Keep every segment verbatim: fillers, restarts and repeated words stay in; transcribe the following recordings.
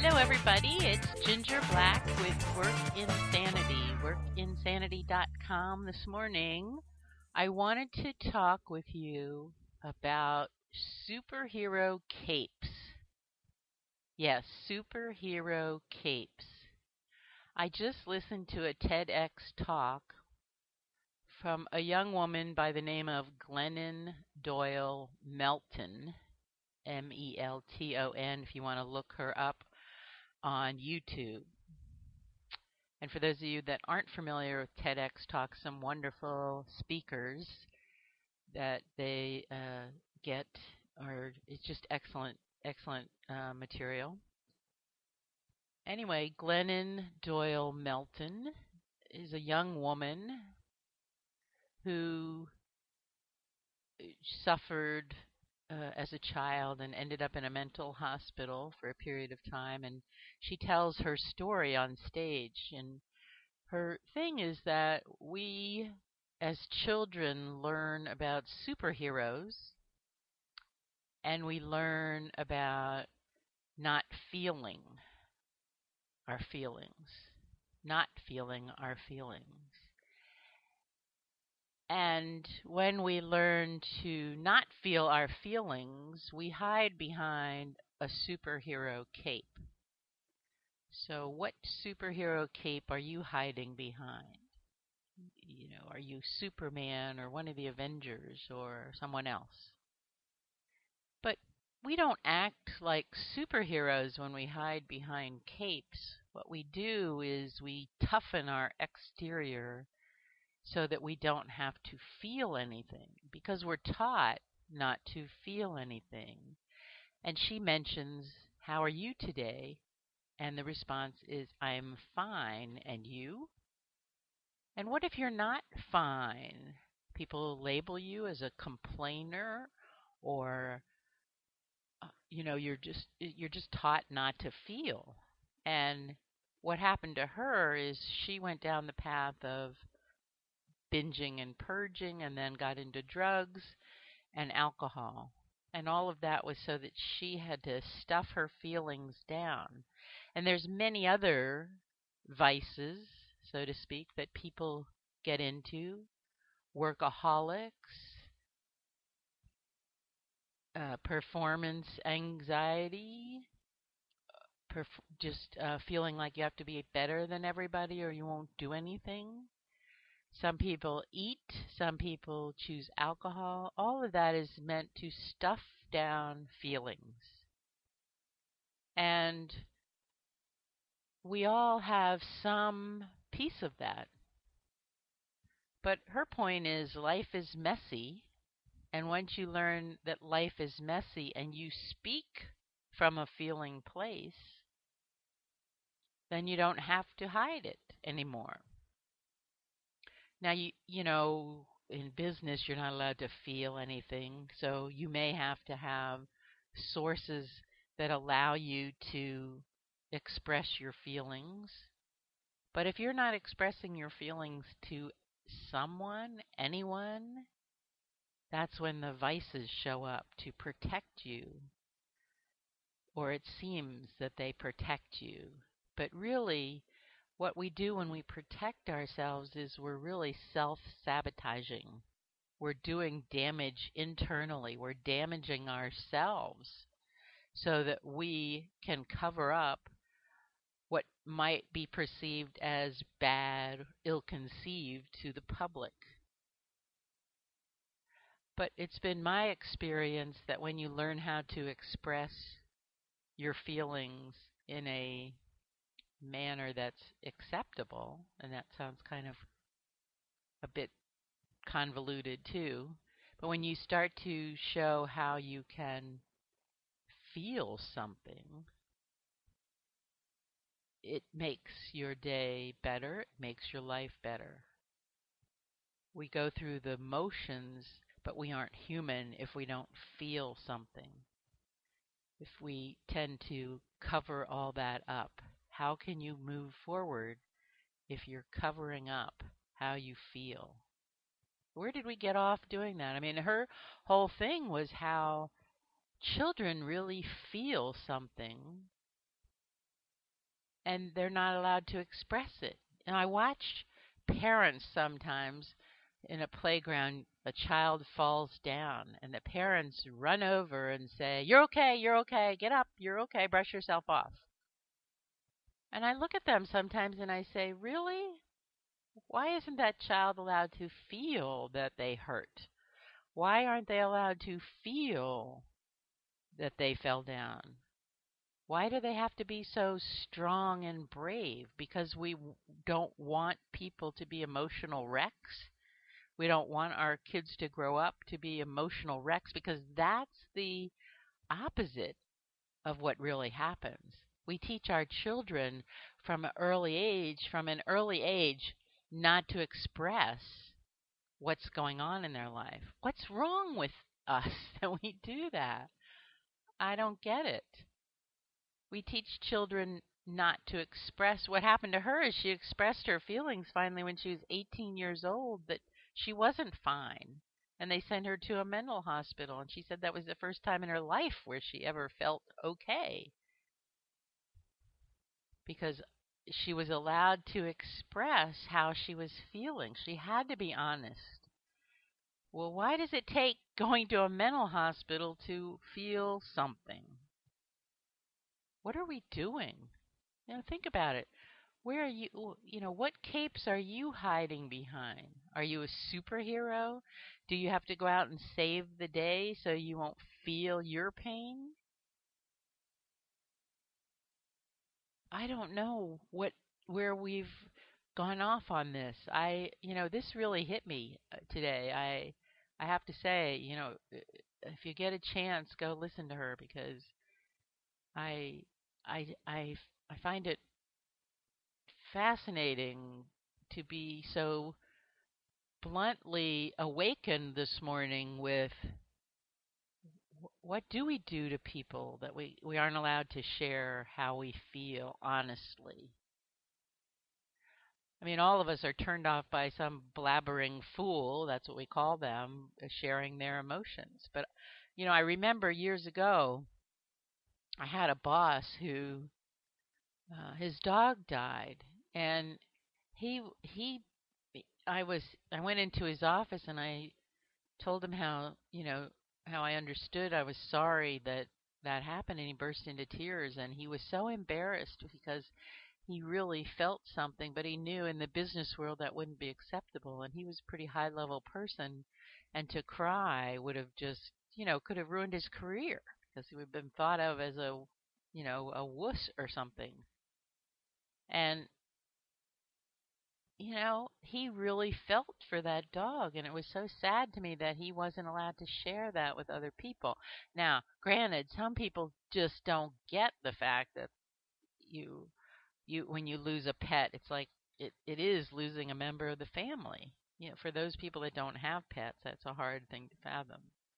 Hello, everybody. It's Ginger Black with Work Insanity, work insanity dot com. This morning, I wanted to talk with you about superhero capes. Yes, superhero capes. I just listened to a TEDx talk from a young woman by the name of Glennon Doyle Melton, M E L T O N, if you want to look her up on YouTube. And for those of you that aren't familiar with TEDx Talk, some wonderful speakers that they uh, get, or it's just excellent, excellent uh, material. Anyway, Glennon Doyle Melton is a young woman who suffered uh, as a child and ended up in a mental hospital for a period of time, and she tells her story on stage. And her thing is that we as children learn about superheroes, and we learn about not feeling our feelings, not feeling our feelings. And when we learn to not feel our feelings, we hide behind a superhero cape. So what superhero cape are you hiding behind? You know, are you Superman or one of the Avengers or someone else? But we don't act like superheroes when we hide behind capes. What we do is we toughen our exterior so that we don't have to feel anything, because we're taught not to feel anything. And she mentions, "How are you today?" And the response is, "I'm fine, and you?" And what if you're not fine? People label you as a complainer, or uh, you know, you're just you're just taught not to feel. And what happened to her is she went down the path of binging and purging, and then got into drugs and alcohol. And all of that was so that she had to stuff her feelings down. And there's many other vices, so to speak, that people get into. Workaholics, uh, performance anxiety, perf- just uh, feeling like you have to be better than everybody or you won't do anything. Some people eat, some people choose alcohol. All of that is meant to stuff down feelings. And we all have some piece of that. But her point is life is messy, and once you learn that life is messy and you speak from a feeling place, then you don't have to hide it anymore. Now, you you know, in business, you're not allowed to feel anything, so you may have to have sources that allow you to express your feelings. But if you're not expressing your feelings to someone, anyone, that's when the vices show up to protect you, or it seems that they protect you. But really, what we do when we protect ourselves is we're really self-sabotaging. We're doing damage internally. We're damaging ourselves so that we can cover up what might be perceived as bad, ill-conceived to the public. But it's been my experience that when you learn how to express your feelings in a manner that's acceptable, and that sounds kind of a bit convoluted too, but when you start to show how you can feel something, it makes your day better, it makes your life better. We go through the motions, but we aren't human if we don't feel something. If we tend to cover all that up, how can you move forward if you're covering up how you feel? Where did we get off doing that? I mean, her whole thing was how children really feel something and they're not allowed to express it. And I watch parents sometimes in a playground, a child falls down, and the parents run over and say, "You're okay, you're okay, get up, you're okay, brush yourself off." And I look at them sometimes and I say, really? Why isn't that child allowed to feel that they hurt? Why aren't they allowed to feel that they fell down? Why do they have to be so strong and brave? Because we don't want people to be emotional wrecks? We don't want our kids to grow up to be emotional wrecks, because that's the opposite of what really happens. We teach our children from an early age, from an early age, not to express what's going on in their life. What's wrong with us that we do that? I don't get it. We teach children not to express. What happened to her is she expressed her feelings finally when she was eighteen years old, that she wasn't fine. And they sent her to a mental hospital, and she said that was the first time in her life where she ever felt okay, because she was allowed to express how she was feeling. She had to be honest. Well, why does it take going to a mental hospital to feel something? What are we doing? You know, think about it. Where are you, you know, what capes are you hiding behind? Are you a superhero? Do you have to go out and save the day so you won't feel your pain? I don't know what where we've gone off on this. I, you know, this really hit me today. I I have to say, you know, if you get a chance, go listen to her, because I I I I find it fascinating to be so bluntly awakened this morning with what do we do to people that we, we aren't allowed to share how we feel honestly. I mean, all of us are turned off by some blabbering fool, that's what we call them, sharing their emotions. But, you know, I remember years ago, I had a boss who, uh, his dog died, and he, he, I was, I went into his office and I told him how, you know, how I understood, I was sorry that that happened, and he burst into tears, and he was so embarrassed because he really felt something, but he knew in the business world that wouldn't be acceptable, and he was a pretty high-level person, and to cry would have just, you know, could have ruined his career, because he would have been thought of as a, you know, a wuss or something. And you know, he really felt for that dog, and it was so sad to me that he wasn't allowed to share that with other people. Now, granted, some people just don't get the fact that you you when you lose a pet, it's like it, it is losing a member of the family. You know, for those people that don't have pets, that's a hard thing to fathom.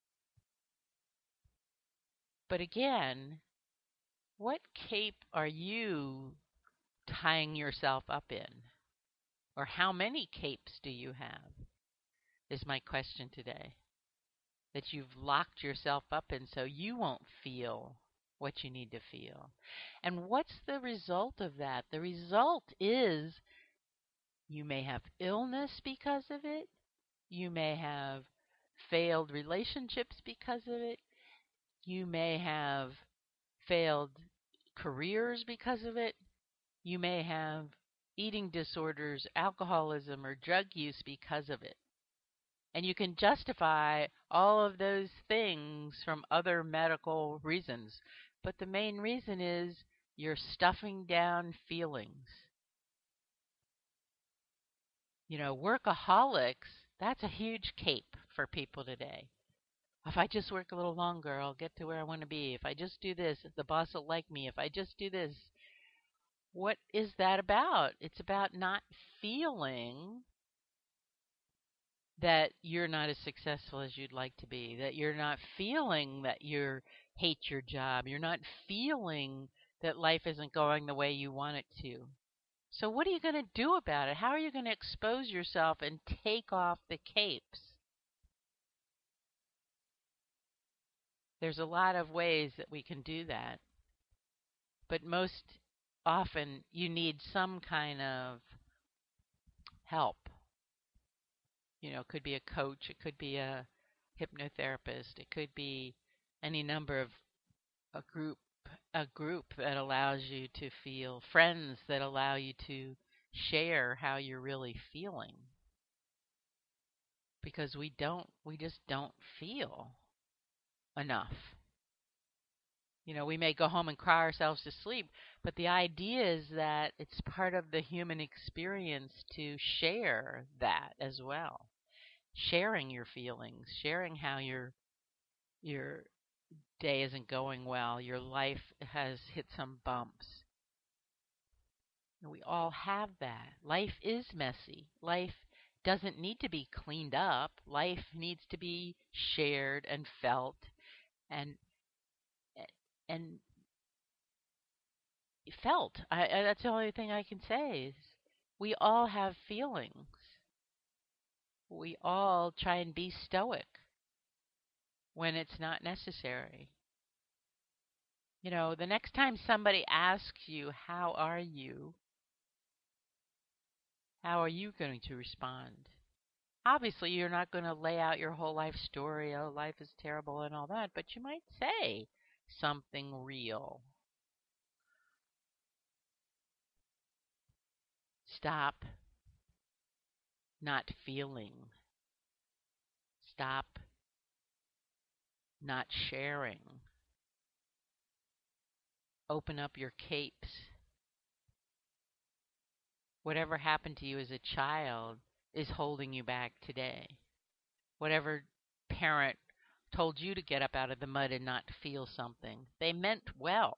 But again, what cape are you tying yourself up in? Or how many capes do you have, is my question today, that you've locked yourself up in so you won't feel what you need to feel. And what's the result of that? The result is you may have illness because of it. You may have failed relationships because of it. You may have failed careers because of it. You may have eating disorders, alcoholism, or drug use because of it. And you can justify all of those things from other medical reasons. But the main reason is you're stuffing down feelings. You know, workaholics, that's a huge cape for people today. If I just work a little longer, I'll get to where I want to be. If I just do this, the boss will like me. If I just do this. What is that about? It's about not feeling that you're not as successful as you'd like to be, that you're not feeling that you hate your job, you're not feeling that life isn't going the way you want it to. So what are you going to do about it? How are you going to expose yourself and take off the capes? There's a lot of ways that we can do that, but most often you need some kind of help. You know, it could be a coach, it could be a hypnotherapist, it could be any number of a group a group that allows you to feel, friends that allow you to share how you're really feeling. Because we don't we just don't feel enough. You know, we may go home and cry ourselves to sleep, but the idea is that it's part of the human experience to share that as well. Sharing your feelings, sharing how your your day isn't going well, your life has hit some bumps. And we all have that. Life is messy. Life doesn't need to be cleaned up. Life needs to be shared and felt and and felt. I, I, that's the only thing I can say is we all have feelings. We all try and be stoic when it's not necessary. You know, the next time somebody asks you, how are you? How are you going to respond? Obviously, you're not going to lay out your whole life story, oh, life is terrible and all that, but you might say something real. Stop not feeling. Stop not sharing. Open up your capes. Whatever happened to you as a child is holding you back today. Whatever parent told you to get up out of the mud and not feel something, they meant well.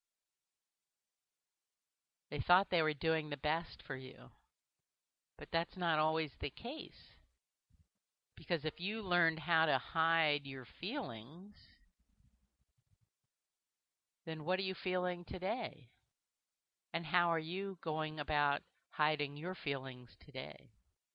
They thought they were doing the best for you. But that's not always the case. Because if you learned how to hide your feelings, then what are you feeling today? And how are you going about hiding your feelings today?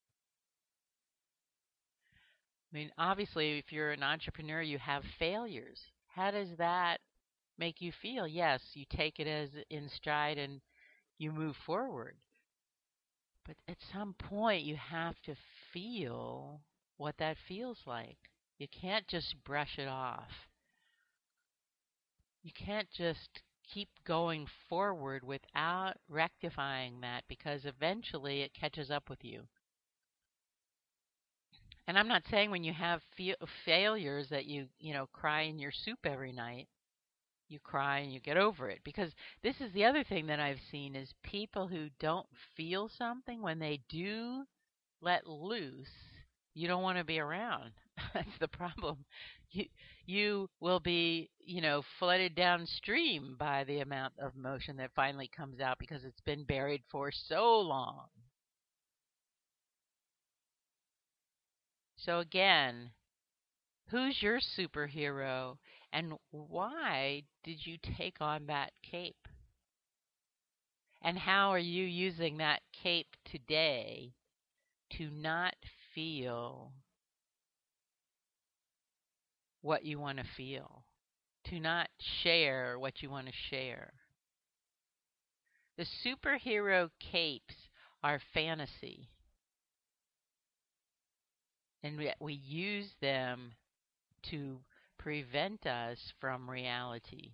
I mean, obviously, if you're an entrepreneur, you have failures. How does that make you feel? Yes, you take it as in stride and you move forward. But at some point, you have to feel what that feels like. You can't just brush it off. You can't just keep going forward without rectifying that, because eventually it catches up with you. And I'm not saying when you have fe- failures that you, you know, cry in your soup every night. You cry and you get over it. Because this is the other thing that I've seen is people who don't feel something, when they do let loose, you don't want to be around. That's the problem. You you will be, you know, flooded downstream by the amount of emotion that finally comes out because it's been buried for so long. So again, who's your superhero and why did you take on that cape? And how are you using that cape today to not feel what you want to feel, to not share what you want to share? The superhero capes are fantasy, and we, we use them to prevent us from reality.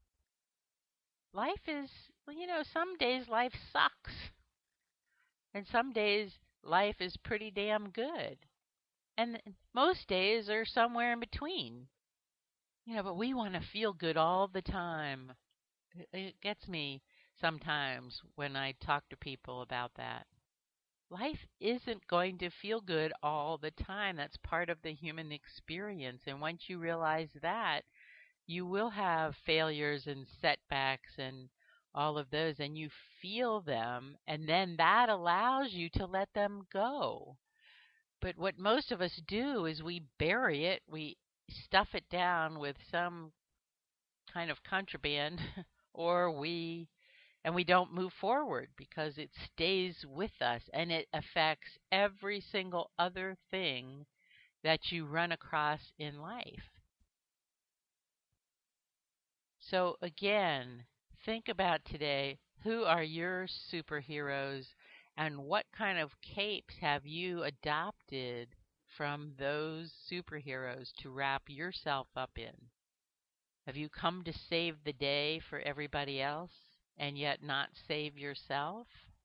Life is, you know, some days life sucks, and some days life is pretty damn good. And most days are somewhere in between. You know, but we want to feel good all the time. It gets me sometimes when I talk to people about that. Life isn't going to feel good all the time. That's part of the human experience. And once you realize that, you will have failures and setbacks and all of those, and you feel them, and then that allows you to let them go. But what most of us do is we bury it, we stuff it down with some kind of contraband, or we and we don't move forward because it stays with us and it affects every single other thing that you run across in life. So again, think about today, Who are your superheroes, and what kind of capes have you adopted from those superheroes to wrap yourself up in? Have you come to save the day for everybody else and yet not save yourself?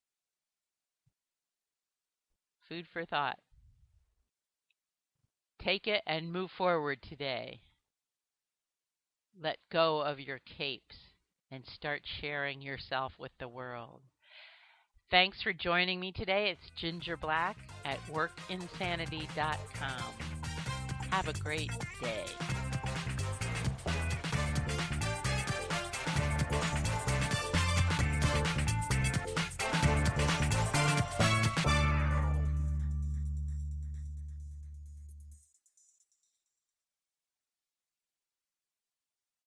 Food for thought. Take it and move forward today. Let go of your capes and start sharing yourself with the world. Thanks for joining me today. It's Ginger Black at work insanity dot com. Have a great day.